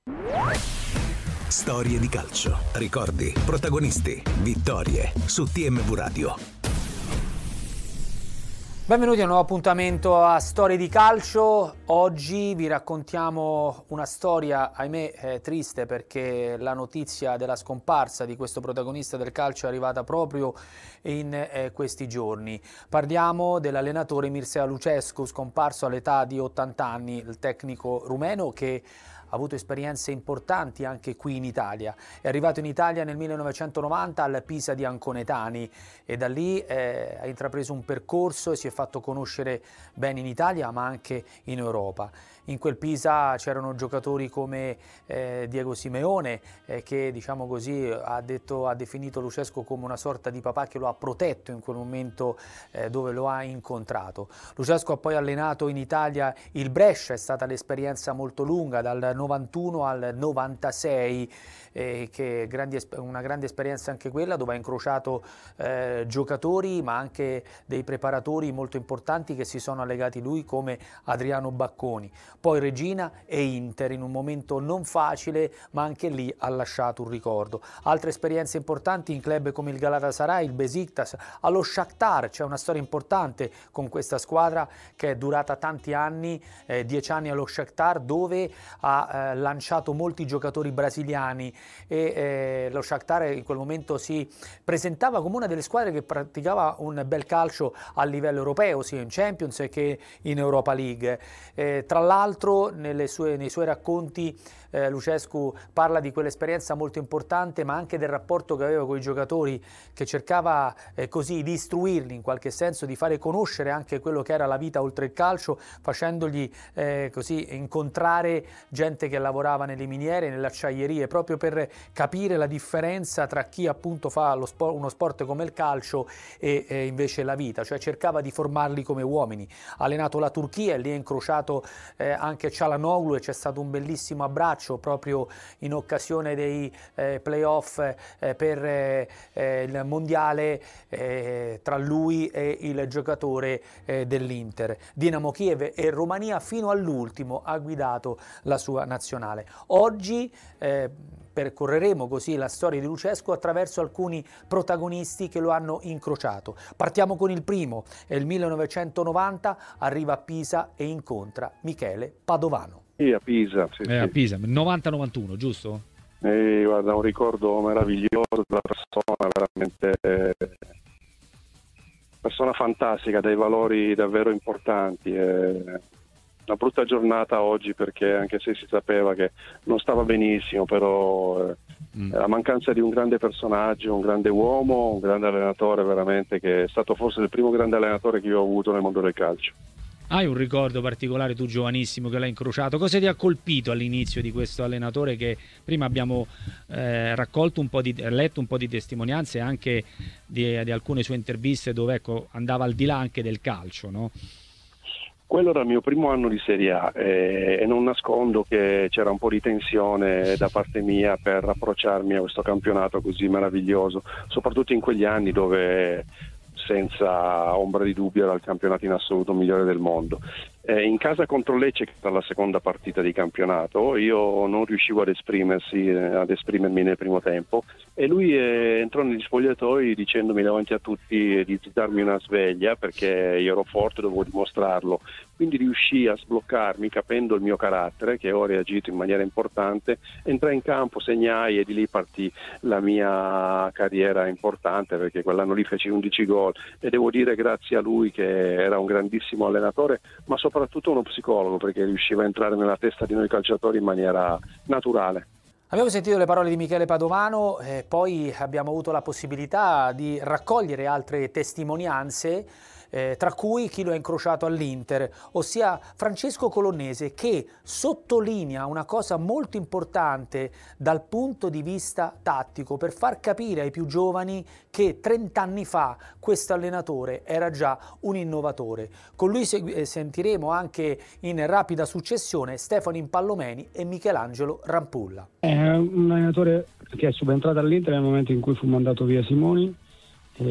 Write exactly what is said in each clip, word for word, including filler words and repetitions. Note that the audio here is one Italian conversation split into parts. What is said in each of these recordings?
Storie di calcio, ricordi, protagonisti, vittorie su T M V Radio. Benvenuti a un nuovo appuntamento a Storie di Calcio. Oggi vi raccontiamo una storia, ahimè, eh, triste, perché la notizia della scomparsa di questo protagonista del calcio è arrivata proprio in eh, questi giorni. Parliamo dell'allenatore Mircea Lucescu, scomparso all'età di ottanta anni, il tecnico rumeno che ha avuto esperienze importanti anche qui in Italia. È arrivato in Italia nel millenovecentonovanta al Pisa di Anconetani e da lì eh, ha intrapreso un percorso e si è fatto conoscere bene in Italia ma anche in Europa. In quel Pisa c'erano giocatori come eh, Diego Simeone eh, che, diciamo così, ha, detto, ha definito Lucescu come una sorta di papà che lo ha protetto in quel momento eh, dove lo ha incontrato. Lucescu ha poi allenato in Italia il Brescia, è stata l'esperienza molto lunga dal novantuno al novantasei, eh, che grandi, una grande esperienza anche quella, dove ha incrociato eh, giocatori ma anche dei preparatori molto importanti che si sono allegati lui, come Adriano Bacconi. Poi Regina e Inter in un momento non facile, ma anche lì ha lasciato un ricordo. Altre esperienze importanti in club come il Galatasaray, il Besiktas, allo Shakhtar. C'è una storia importante con questa squadra che è durata tanti anni, eh, dieci anni allo Shakhtar, dove ha eh, lanciato molti giocatori brasiliani e eh, lo Shakhtar in quel momento si presentava come una delle squadre che praticava un bel calcio a livello europeo, sia in Champions che in Europa League. Eh, tra l'altro nelle sue, nei suoi racconti eh, Lucescu parla di quell'esperienza molto importante, ma anche del rapporto che aveva con i giocatori, che cercava eh, così di istruirli in qualche senso, di fare conoscere anche quello che era la vita oltre il calcio, facendogli eh, così incontrare gente che lavorava nelle miniere, nelle acciaierie, proprio per capire la differenza tra chi appunto fa lo sport, uno sport come il calcio e eh, invece la vita, cioè cercava di formarli come uomini. Ha allenato la Turchia e lì ha incrociato eh, anche Çalhanoğlu e c'è stato un bellissimo abbraccio proprio in occasione dei eh, playoff eh, per eh, il mondiale eh, tra lui e il giocatore eh, dell'Inter. Dinamo Kiev e Romania fino all'ultimo ha guidato la sua nazionale. Oggi eh, percorreremo così la storia di Lucescu attraverso alcuni protagonisti che lo hanno incrociato. Partiamo con il primo, è il millenovecentonovanta, arriva a Pisa e incontra Michele Padovano. Sì, a Pisa. Sì, eh, sì. A Pisa, novanta novantuno, giusto? Eh, guarda, un ricordo meraviglioso della persona, veramente eh, persona fantastica, dei valori davvero importanti. Eh, una brutta giornata oggi, perché anche se si sapeva che non stava benissimo, però eh, mm. la mancanza di un grande personaggio, un grande uomo, un grande allenatore, veramente, che è stato forse il primo grande allenatore che io ho avuto nel mondo del calcio. Hai un ricordo particolare, tu giovanissimo che l'hai incrociato? Cosa ti ha colpito all'inizio di questo allenatore, che prima abbiamo eh, raccolto un po' di, letto un po' di testimonianze anche di, di alcune sue interviste dove, ecco, andava al di là anche del calcio, no? Quello era il mio primo anno di Serie A eh, e non nascondo che c'era un po' di tensione da parte mia per approcciarmi a questo campionato così meraviglioso, soprattutto in quegli anni dove senza ombra di dubbio era il campionato in assoluto migliore del mondo. Eh, in casa contro Lecce, che era la seconda partita di campionato, io non riuscivo ad esprimersi, eh, ad esprimermi nel primo tempo, e lui eh, entrò negli spogliatoi dicendomi davanti a tutti di darmi una sveglia perché io ero forte, dovevo dimostrarlo. Quindi riuscì a sbloccarmi, capendo il mio carattere, che ho reagito in maniera importante, entrai in campo, segnai e di lì partì la mia carriera importante, perché quell'anno lì feci undici gol e devo dire grazie a lui, che era un grandissimo allenatore, ma soprattutto uno psicologo, perché riusciva a entrare nella testa di noi calciatori in maniera naturale. Abbiamo sentito le parole di Michele Padovano, eh, poi abbiamo avuto la possibilità di raccogliere altre testimonianze, eh, tra cui chi lo ha incrociato all'Inter, ossia Francesco Colonnese, che sottolinea una cosa molto importante dal punto di vista tattico, per far capire ai più giovani che trent'anni fa questo allenatore era già un innovatore. Con lui segu- sentiremo anche in rapida successione Stefano Impallomeni e Michelangelo Rampulla. È un allenatore che è subentrato all'Inter nel momento in cui fu mandato via Simoni,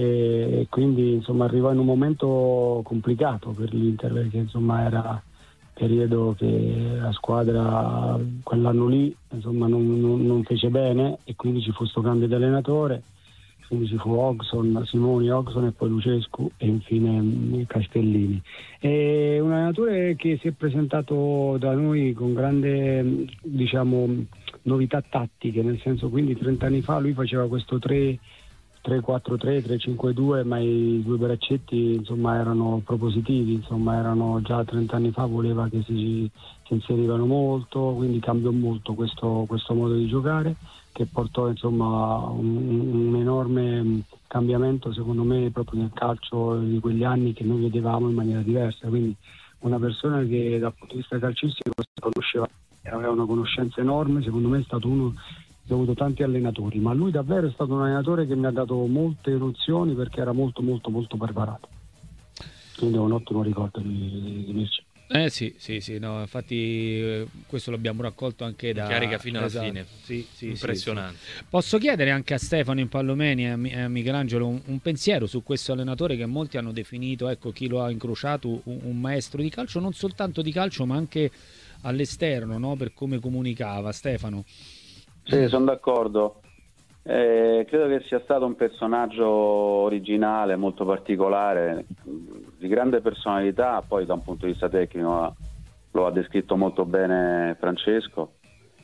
e quindi insomma arrivò in un momento complicato per l'Inter, perché insomma era periodo che la squadra quell'anno lì insomma non, non, non fece bene, e quindi ci fu sto cambio di allenatore, quindi ci fu Ogson, Simoni, Ogson e poi Lucescu e infine Castellini. È un allenatore che si è presentato da noi con grande, diciamo, novità tattiche, nel senso, quindi trenta anni fa lui faceva questo tre quattro tre, tre cinque due, ma i due braccetti insomma erano propositivi, insomma erano già trenta anni fa, voleva che si, si inserivano molto, quindi cambiò molto questo, questo modo di giocare, che portò insomma un, un enorme cambiamento secondo me proprio nel calcio di quegli anni, che noi vedevamo in maniera diversa. Quindi una persona che dal punto di vista calcistico si conosceva, aveva una conoscenza enorme, secondo me è stato uno. Ho avuto tanti allenatori, ma lui davvero è stato un allenatore che mi ha dato molte nozioni, perché era molto molto molto preparato, quindi ho un ottimo ricordo di, di Mircea. Eh sì, sì, sì, no, infatti eh, questo l'abbiamo raccolto anche da... Carica fino alla esatto. fine, sì, sì, impressionante. Sì, sì. Posso chiedere anche a Stefano Impallomeni e a Michelangelo un, un pensiero su questo allenatore che molti hanno definito, ecco, chi lo ha incrociato, un, un maestro di calcio, non soltanto di calcio ma anche all'esterno, no? Per come comunicava. Stefano. Sì, sono d'accordo. Eh, credo che sia stato un personaggio originale, molto particolare, di grande personalità. Poi da un punto di vista tecnico lo ha descritto molto bene Francesco,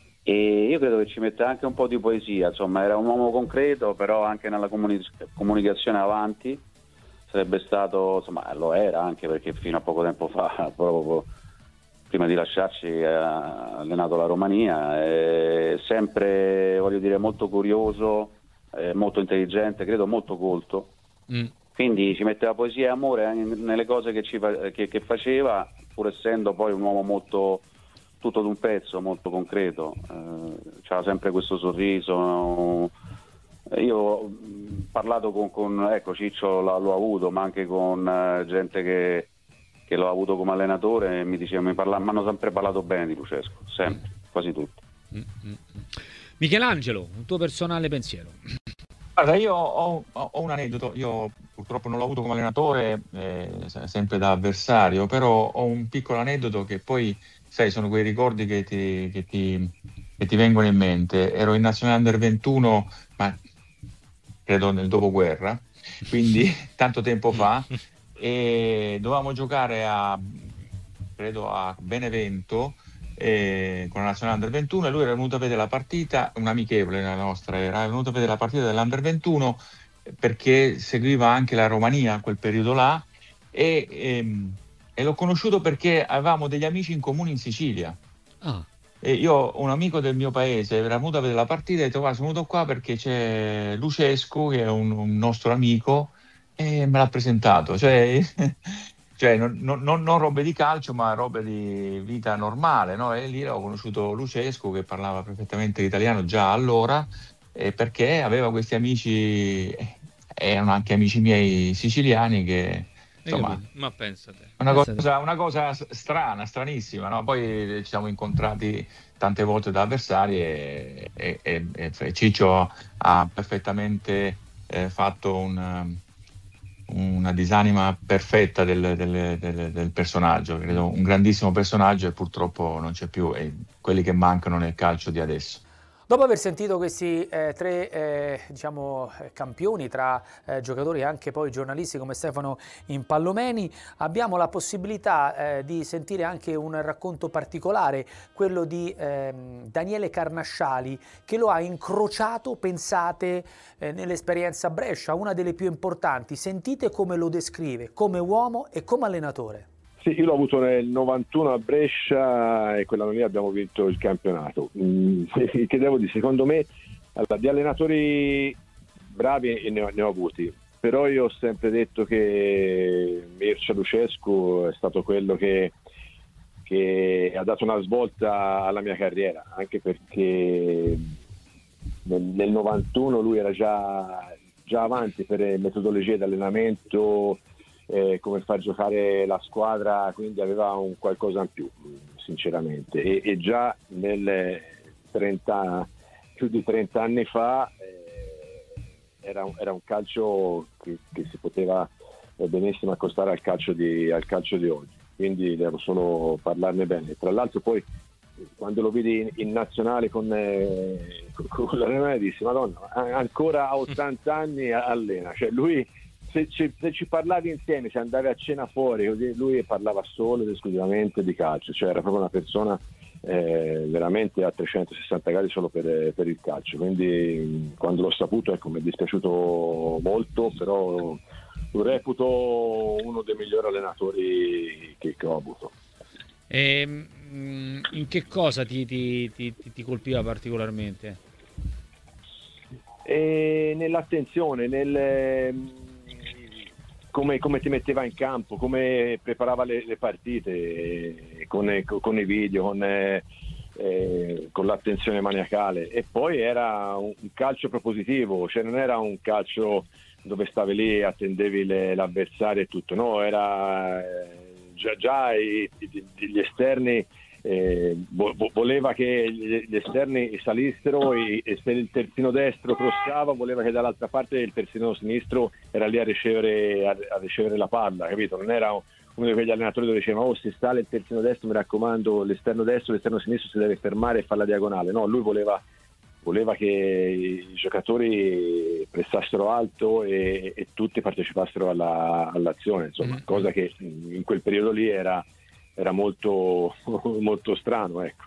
e io credo che ci mette anche un po' di poesia. Insomma, era un uomo concreto, però anche nella comuni- comunicazione avanti sarebbe stato, insomma lo era anche, perché fino a poco tempo fa, proprio prima di lasciarci, ha allenato la Romania, è sempre, voglio dire, molto curioso, molto intelligente, credo molto colto, mm. quindi ci metteva poesia e amore nelle cose che, ci fa- che, che faceva, pur essendo poi un uomo molto tutto d'un pezzo, molto concreto, eh, c'era sempre questo sorriso. Io ho parlato con, con ecco, Ciccio l'ho avuto, ma anche con eh, gente che che l'ho avuto come allenatore, e mi diceva, mi parla, mi hanno sempre parlato bene di Lucescu, sempre, quasi tutti. Michelangelo, un tuo personale pensiero? Guarda, io ho, ho un aneddoto, io purtroppo non l'ho avuto come allenatore, eh, sempre da avversario, però ho un piccolo aneddoto che poi, sai, sono quei ricordi che ti, che ti, che ti vengono in mente. Ero in nazionale under ventuno, ma credo nel dopoguerra, quindi tanto tempo fa, e dovevamo giocare a credo a Benevento eh, con la nazionale under ventuno, e lui era venuto a vedere la partita, un amichevole la nostra, era venuto a vedere la partita dell'under ventuno perché seguiva anche la Romania a quel periodo là, e, e, e l'ho conosciuto perché avevamo degli amici in comune in Sicilia. Ah. E io, un amico del mio paese, era venuto a vedere la partita e ha detto, guarda, sono venuto qua perché c'è Lucescu, che è un, un nostro amico, e me l'ha presentato, cioè, cioè non, non, non robe di calcio, ma robe di vita normale, no? E lì ho conosciuto Lucescu, che parlava perfettamente l'italiano già allora, eh, perché aveva questi amici, eh, erano anche amici miei siciliani, che insomma, ma pensate, una cosa, una cosa strana, stranissima, no? Poi ci siamo incontrati tante volte da avversari, e, e, e, e Ciccio ha perfettamente eh, fatto un una disanima perfetta del, del, del, del personaggio, credo un grandissimo personaggio, e purtroppo non c'è più, e quelli che mancano nel calcio di adesso. Dopo aver sentito questi eh, tre eh, diciamo, campioni tra eh, giocatori e anche poi giornalisti come Stefano Impallomeni, abbiamo la possibilità eh, di sentire anche un racconto particolare, quello di eh, Daniele Carnasciali, che lo ha incrociato, pensate, eh, nell'esperienza Brescia, una delle più importanti. Sentite come lo descrive, come uomo e come allenatore. Sì, io l'ho avuto nel novantuno a Brescia, e quell'anno lì abbiamo vinto il campionato. Mm, che devo dire, secondo me, allora, di allenatori bravi ne ho, ne ho avuti, però io ho sempre detto che Mircea Lucescu è stato quello che, che ha dato una svolta alla mia carriera, anche perché nel, nel novantuno lui era già, già avanti per metodologie di allenamento, Eh, come far giocare la squadra, quindi aveva un qualcosa in più, sinceramente, e, e già nel trenta, più di trenta anni fa eh, era, un, era un calcio che, che si poteva benissimo accostare al calcio di, al calcio di oggi. quindi devo solo parlarne bene. Tra l'altro poi quando lo vidi in, in nazionale con, eh, con la Renone dissi Madonna, ancora a ottanta anni allena, cioè lui se ci, se ci parlavi insieme, se andavi a cena fuori così, lui parlava solo ed esclusivamente di calcio, cioè era proprio una persona eh, veramente a trecentosessanta gradi solo per, per il calcio, quindi quando l'ho saputo ecco, mi è dispiaciuto molto, però lo reputo uno dei migliori allenatori che, che ho avuto. E, mh, in che cosa ti, ti, ti, ti colpiva particolarmente? E nell'attenzione, nel come, come ti metteva in campo, come preparava le, le partite, con, con i video, con, eh, con l'attenzione maniacale. E poi era un, un calcio propositivo, cioè non era un calcio dove stavi lì e attendevi le, l'avversario e tutto, no, era eh, già, già i, gli esterni. Eh, vo- voleva che gli esterni salissero e, e se il terzino destro crossava voleva che dall'altra parte il terzino sinistro era lì a ricevere, a, a ricevere la palla, capito? Non era uno di quegli allenatori dove diceva oh se sale il terzino destro mi raccomando l'esterno destro, l'esterno sinistro si deve fermare e fare la diagonale. No, lui voleva, voleva che i giocatori pressassero alto e, e tutti partecipassero alla, all'azione, insomma, mm. cosa che in quel periodo lì era era molto molto strano, ecco.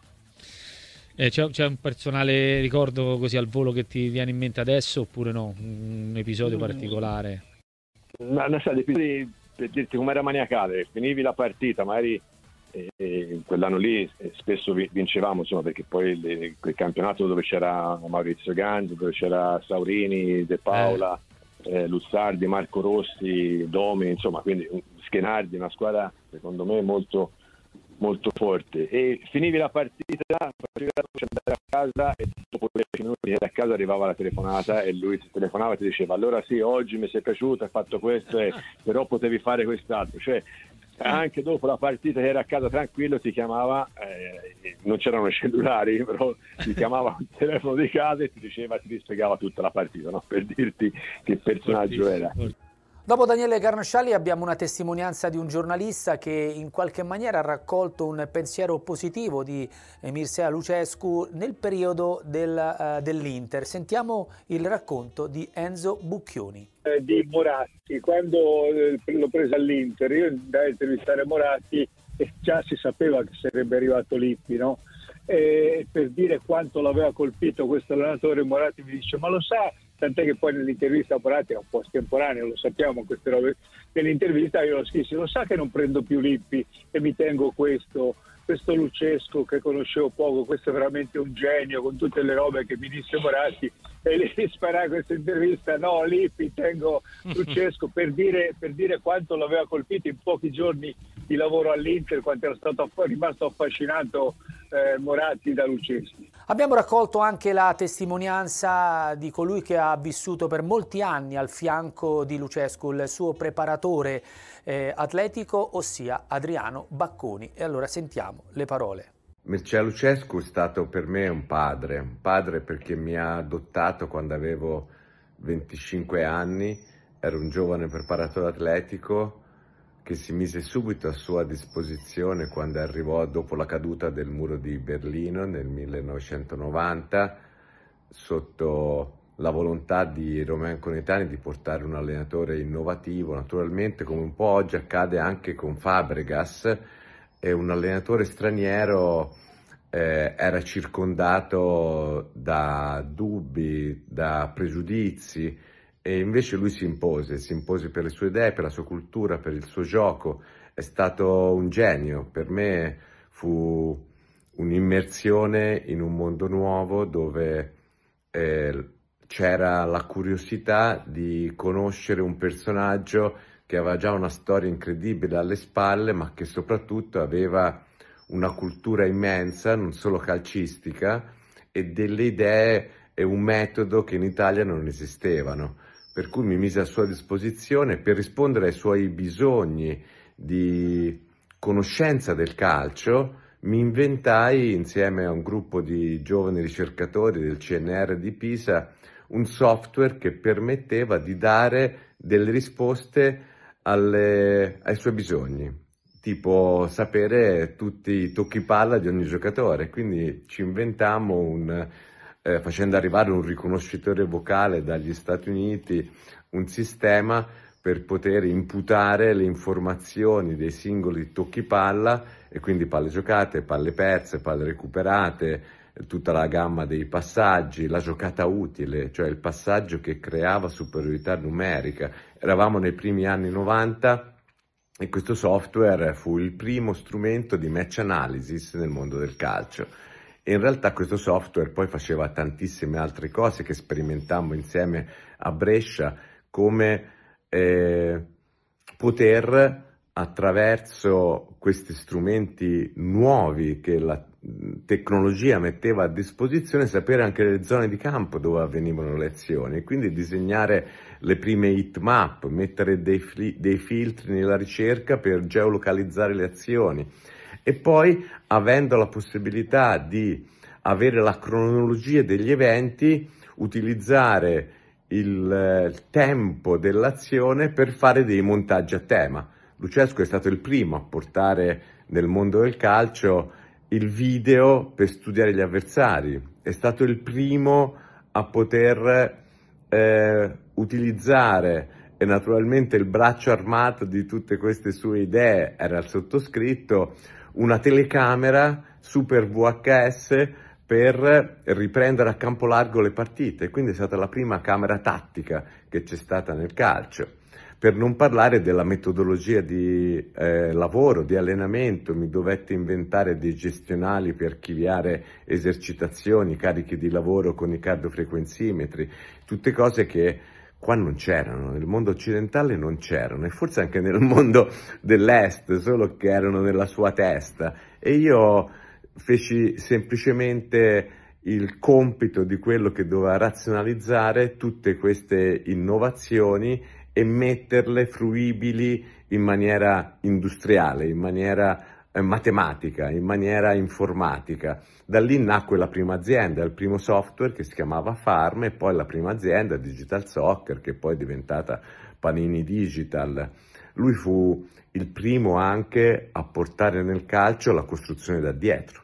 Eh, c'è, c'è un personale ricordo così al volo che ti viene in mente adesso oppure no? Un episodio mm. particolare? No, no, sai, episodi, per dirti com'era maniacale, finivi la partita, magari eh, quell'anno lì eh, spesso vincevamo, insomma, perché poi le, quel campionato dove c'era Maurizio Gangi, dove c'era Saurini, De Paola, eh. Eh, Luzzardi, Marco Rossi, Domi, insomma, quindi Schenardi, una squadra secondo me molto molto forte, e finivi la partita, facevi la luce, andare a casa e dopo dieci minuti a casa arrivava la telefonata e lui ti telefonava e ti diceva allora sì, oggi mi sei piaciuto, hai fatto questo e, però potevi fare quest'altro, cioè anche dopo la partita che era a casa tranquillo ti chiamava, eh, non c'erano i cellulari, però ti chiamava il telefono di casa e ti diceva, ti spiegava tutta la partita, no? Per dirti che personaggio era. Dopo Daniele Carnosciali abbiamo una testimonianza di un giornalista che in qualche maniera ha raccolto un pensiero positivo di Mircea Lucescu nel periodo del, uh, dell'Inter. Sentiamo il racconto di Enzo Bucchioni. Eh, di Moratti, quando eh, l'ho presa all'Inter, io da intervistare Moratti e già si sapeva che sarebbe arrivato Lippi, no? E per dire quanto l'aveva colpito questo allenatore, Moratti mi dice ma lo sa, tant'è che poi nell'intervista a Moratti è un po' estemporaneo, lo sappiamo queste robe, nell'intervista io lo scrissi, lo sa che non prendo più Lippi e mi tengo questo questo Lucescu che conoscevo poco, questo è veramente un genio, con tutte le robe che mi disse Moratti, e lì sparai questa intervista, no Lippi, tengo Lucescu, per dire, per dire quanto l'aveva colpito in pochi giorni di lavoro all'Inter, quanto era stato rimasto affascinato eh, Moratti da Lucescu. Abbiamo raccolto anche la testimonianza di colui che ha vissuto per molti anni al fianco di Lucescu, il suo preparatore eh, atletico, ossia Adriano Bacconi. E allora sentiamo le parole. Mircea Lucescu è stato per me un padre, un padre perché mi ha adottato quando avevo venticinque anni, ero un giovane preparatore atletico che si mise subito a sua disposizione quando arrivò dopo la caduta del muro di Berlino nel millenovecentonovanta, sotto la volontà di Romeo Conetani di portare un allenatore innovativo, naturalmente come un po' oggi accade anche con Fabregas, e un allenatore straniero eh, era circondato da dubbi, da pregiudizi, e invece lui si impose, si impose per le sue idee, per la sua cultura, per il suo gioco. È stato un genio, per me fu un'immersione in un mondo nuovo dove eh, c'era la curiosità di conoscere un personaggio che aveva già una storia incredibile alle spalle, ma che soprattutto aveva una cultura immensa, non solo calcistica, e delle idee e un metodo che in Italia non esistevano. Per cui mi mise a sua disposizione per rispondere ai suoi bisogni di conoscenza del calcio. Mi inventai, insieme a un gruppo di giovani ricercatori del C N R di Pisa, un software che permetteva di dare delle risposte alle, ai suoi bisogni. tipo sapere tutti i tocchi palla di ogni giocatore, quindi ci inventammo un, eh, facendo arrivare un riconoscitore vocale dagli Stati Uniti, un sistema per poter imputare le informazioni dei singoli tocchi palla, e quindi palle giocate, palle perse, palle recuperate, tutta la gamma dei passaggi, la giocata utile, cioè il passaggio che creava superiorità numerica. Eravamo nei primi anni novanta e questo software fu il primo strumento di match analysis nel mondo del calcio. E in realtà questo software poi faceva tantissime altre cose che sperimentammo insieme a Brescia, come eh, poter, attraverso questi strumenti nuovi che la tecnologia metteva a disposizione, sapere anche le zone di campo dove avvenivano le azioni, e quindi disegnare le prime heat map, mettere dei, fli- dei filtri nella ricerca per geolocalizzare le azioni, e poi, avendo la possibilità di avere la cronologia degli eventi, utilizzare il, il tempo dell'azione per fare dei montaggi a tema. Luchescu è stato il primo a portare nel mondo del calcio il video per studiare gli avversari, è stato il primo a poter eh, utilizzare, e naturalmente il braccio armato di tutte queste sue idee era il sottoscritto, una telecamera super V H S per riprendere a campo largo le partite, quindi è stata la prima camera tattica che c'è stata nel calcio. Per non parlare della metodologia di eh, lavoro, di allenamento, mi dovetti inventare dei gestionali per archiviare esercitazioni, carichi di lavoro con i cardiofrequenzimetri, tutte cose che qua non c'erano, nel mondo occidentale non c'erano, e forse anche nel mondo dell'est, solo che erano nella sua testa. E io feci semplicemente il compito di quello che doveva razionalizzare tutte queste innovazioni e metterle fruibili in maniera industriale, in maniera eh, matematica, in maniera informatica. Da lì nacque la prima azienda, il primo software che si chiamava Farm, e poi la prima azienda, Digital Soccer, che poi è diventata Panini Digital. Lui fu il primo anche a portare nel calcio la costruzione da dietro,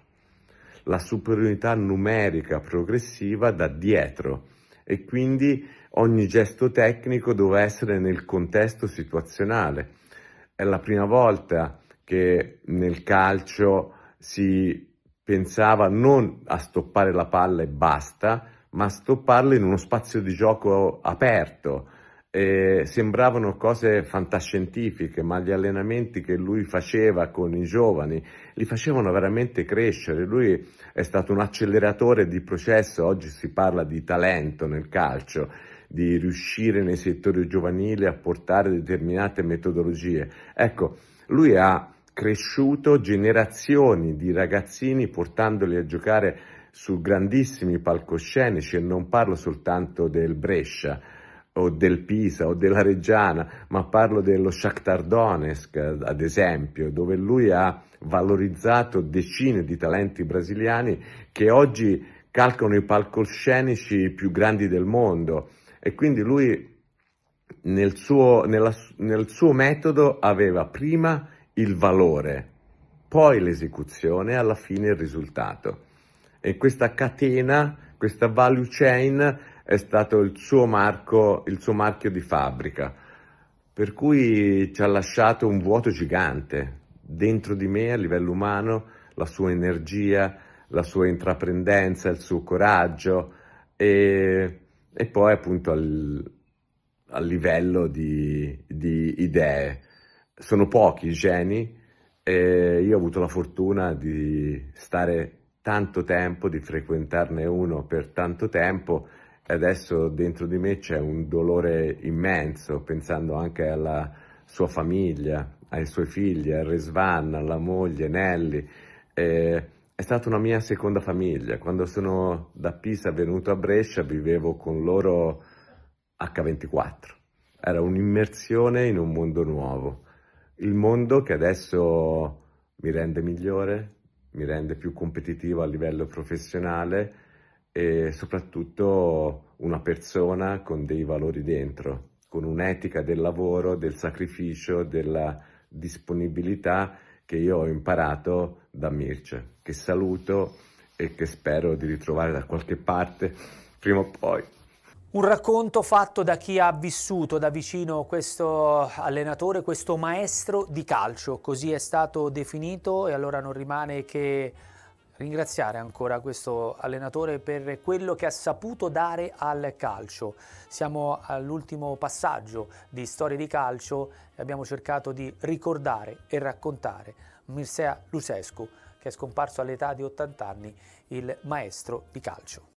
la superiorità numerica progressiva da dietro, e quindi ogni gesto tecnico doveva essere nel contesto situazionale. È la prima volta che nel calcio si pensava non a stoppare la palla e basta, ma a stopparla in uno spazio di gioco aperto. E sembravano cose fantascientifiche, ma gli allenamenti che lui faceva con i giovani li facevano veramente crescere. Lui è stato un acceleratore di processo. Oggi si parla di talento nel calcio, di riuscire nei settori giovanili a portare determinate metodologie. Ecco, lui ha cresciuto generazioni di ragazzini portandoli a giocare su grandissimi palcoscenici, e non parlo soltanto del Brescia o del Pisa o della Reggiana, ma parlo dello Shakhtar Donetsk, ad esempio, dove lui ha valorizzato decine di talenti brasiliani che oggi calcano i palcoscenici più grandi del mondo. E quindi lui nel suo, nella, nel suo metodo aveva prima il valore, poi l'esecuzione e alla fine il risultato. E questa catena, questa value chain, è stato il suo marco, il suo marchio di fabbrica, per cui ci ha lasciato un vuoto gigante dentro di me a livello umano, la sua energia, la sua intraprendenza, il suo coraggio, e, e poi appunto al, a livello di, di idee. Sono pochi i geni, e io ho avuto la fortuna di stare tanto tempo, di frequentarne uno per tanto tempo, e adesso dentro di me c'è un dolore immenso, pensando anche alla sua famiglia, ai suoi figli, a Rezvan, alla moglie Nelly. E è stata una mia seconda famiglia. Quando sono da Pisa venuto a Brescia vivevo con loro acca ventiquattro. Era un'immersione in un mondo nuovo. Il mondo che adesso mi rende migliore, mi rende più competitivo a livello professionale, e soprattutto una persona con dei valori dentro, con un'etica del lavoro, del sacrificio, della disponibilità, che io ho imparato da Mirce, che saluto e che spero di ritrovare da qualche parte prima o poi. Un racconto fatto da chi ha vissuto da vicino questo allenatore, questo maestro di calcio, così è stato definito, e allora non rimane che ringraziare ancora questo allenatore per quello che ha saputo dare al calcio. Siamo all'ultimo passaggio di Storie di Calcio e abbiamo cercato di ricordare e raccontare Mircea Lucescu, che è scomparso all'età di ottanta anni, il maestro di calcio.